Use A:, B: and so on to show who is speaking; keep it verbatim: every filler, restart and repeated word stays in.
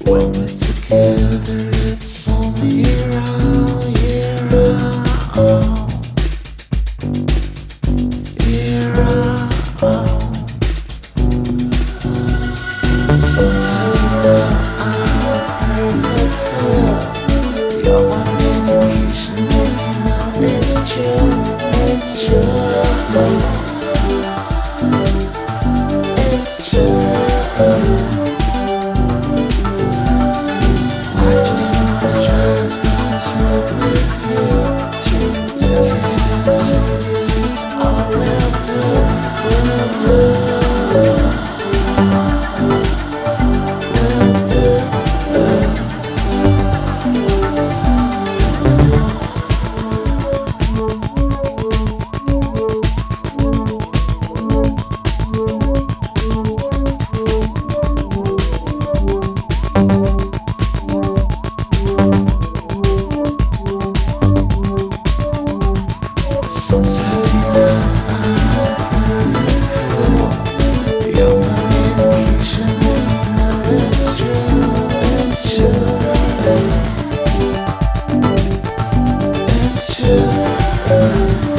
A: When we're together, it's only year round, year round, year round. Sometimes you know I'm beautiful. You're my medication, and you know it's true, it's true, it's true. I just wanna drive down this road with you through Texas and cities. It's all we'll do, we'll do, we'll do. Sometimes you know I'm beautiful. You're my medication, and you know it's true, it's true, it's true.